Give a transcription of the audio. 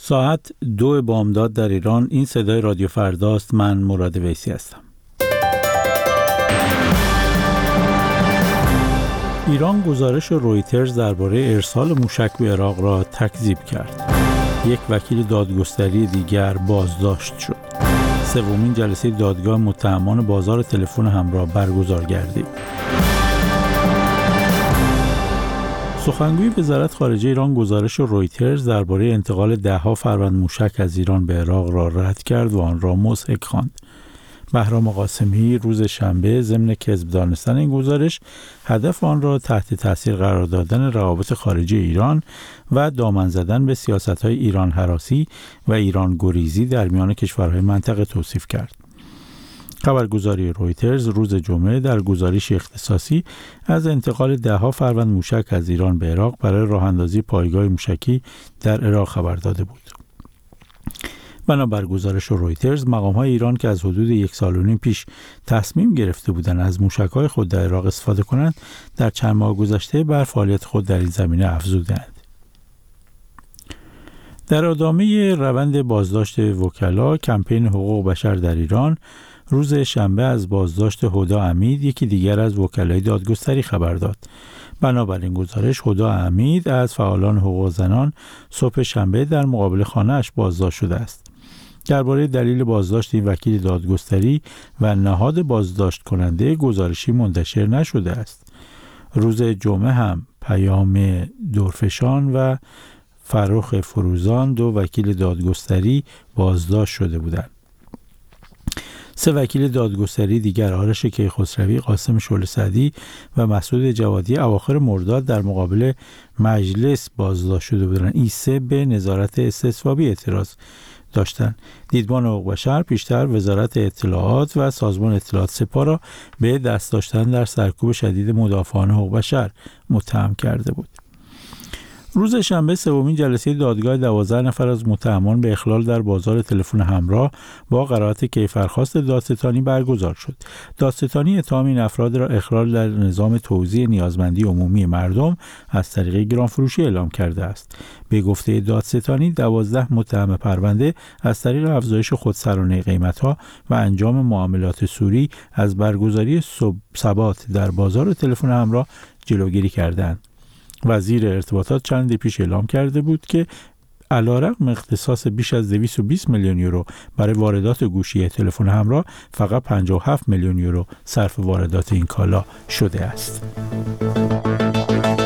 ساعت 2 بامداد در ایران. این صدای رادیو فرداست. من مراد ویسی هستم. ایران گزارش رویترز درباره ارسال موشک به عراق را تکذیب کرد. یک وکیل دادگستری دیگر بازداشت شد. سومین جلسه دادگاه متهمان بازار تلفن همراه برگزار گردید. سخنگوی وزارت خارجه ایران گزارش رویترز درباره انتقال ده‌ها فروند موشک از ایران به عراق را رد کرد و آن را مضحک خواند. بهرام قاسمی روز شنبه ضمن کذب دانستن این گزارش هدف آن را تحت تاثیر قرار دادن روابط خارجی ایران و دامن زدن به سیاست‌های ایران هراسی و ایران گریزی در میان کشورهای منطقه توصیف کرد. خبرگزاری رویترز روز جمعه در گزارشی اختصاصی از انتقال ده‌ها فروند موشک از ایران به عراق برای راه‌اندازی پایگاه موشکی در عراق خبر داده بود. بنابر گزارش رویترز، مقام‌های ایران که از حدود 1.5 سال پیش تصمیم گرفته بودند از موشک‌های خود در عراق استفاده کنند، در چند ماه گذشته بر فعالیت خود در این زمینه افزودند. در ادامه روند بازداشت وکلا، کمپین حقوق بشر در ایران روز شنبه از بازداشت هدی عمید، یکی دیگر از وکلای دادگستری خبر داد. بنابراین گزارش، هدی عمید از فعالان حقوق زنان صبح شنبه در مقابل خانه‌اش بازداشت شده است. درباره دلیل بازداشت این وکیل دادگستری و نهاد بازداشت کننده گزارشی منتشر نشده است. روز جمعه هم پیام دورفشان و فرخ فروزان، 2 وکیل دادگستری، بازداشت شده بودند. 3 وکیل دادگستری دیگر، آرش کیخسروی، قاسم شعله سعدی و مسعود جوادی، اواخر مرداد در مقابل مجلس بازداشت شده بودند. این 3 به نظارت استصوابی اعتراض داشتند. دیدبان حقوق بشر پیشتر وزارت اطلاعات و سازمان اطلاعات سپاه را به دست داشتن در سرکوب شدید مدافعان حقوق بشر متهم کرده بود. روز شنبه سومین جلسه دادگاه 12 نفر از متهمان به اخلال در بازار تلفن همراه با قرائت کیفرخواست دادستانی برگزار شد. دادستانی اتهام این افراد را اخلال در نظام توزیع نیازمندی عمومی مردم از طریق گرانفروشی اعلام کرده است. به گفته دادستانی، 12 متهم پرونده از طریق افزایش خودسرانه قیمت‌ها و انجام معاملات سوری از برگزاری ثبات در بازار تلفن همراه جلوگیری کردند. وزیر ارتباطات چند پیش اعلام کرده بود که علیرغم اختصاص بیش از 220 میلیون یورو برای واردات گوشی تلفن همراه، فقط 57 میلیون یورو صرف واردات این کالا شده است.